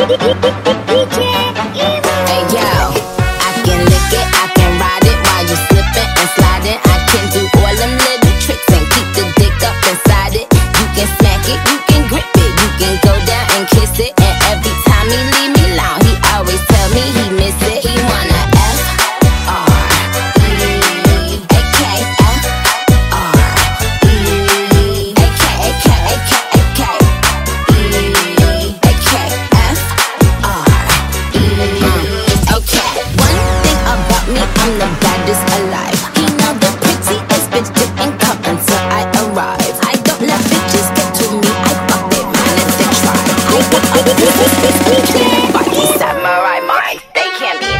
yo, I can lick it, I can ride it while you slipping and sliding. I can do all them little tricks and keep the dick up inside it. You can smack it, you can grip it, you can go down and kiss it. And every time he leave me alone, he always tell me he miss it. He wanna I'm the baddest alive. He know the prettiest bitch didn't come until I arrive. I don't let bitches get to me, I fuck their mind if they try. I body samurai mind, they can't be.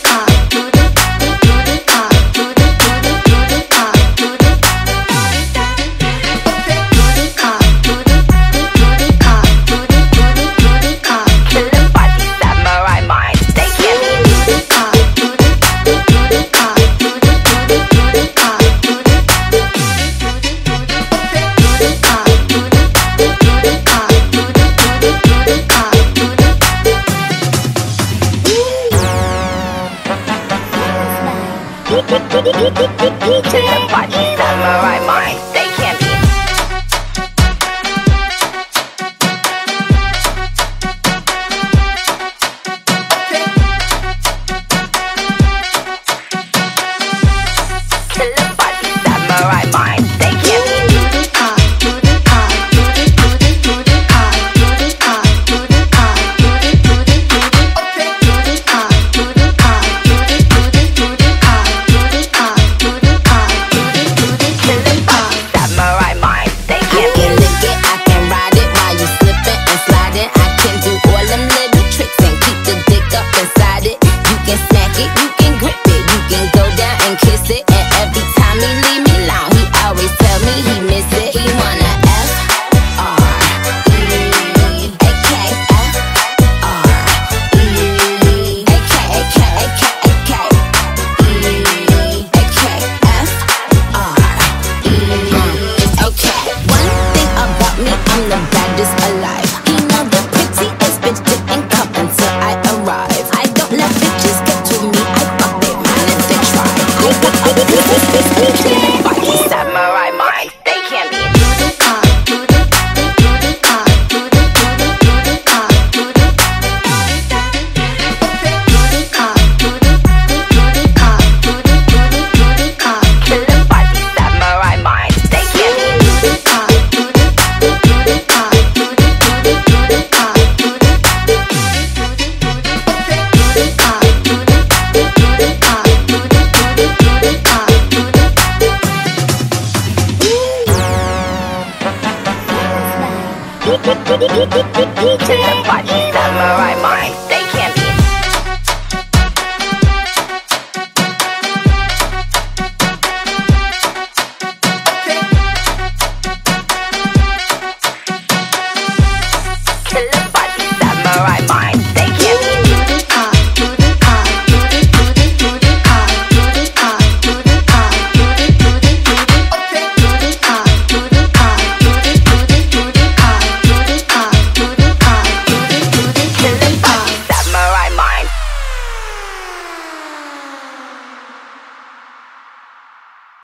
The body samurai mind, they can't be. Kill the body samurai mind, they can't be. You can grip it, you can go down and kiss it. And every time he leave me alone, he always tell me he miss it. He wanna okay, one thing about me, I'm the baddest alive. He know the prettiest bitch didn't come until I arrive. I don't let bitches get to me, I fuck their mind if they try. Body samurai mind, they can't be. Kill the body samurai mind, they can't be. The body samurai mind, they can't be. Kill the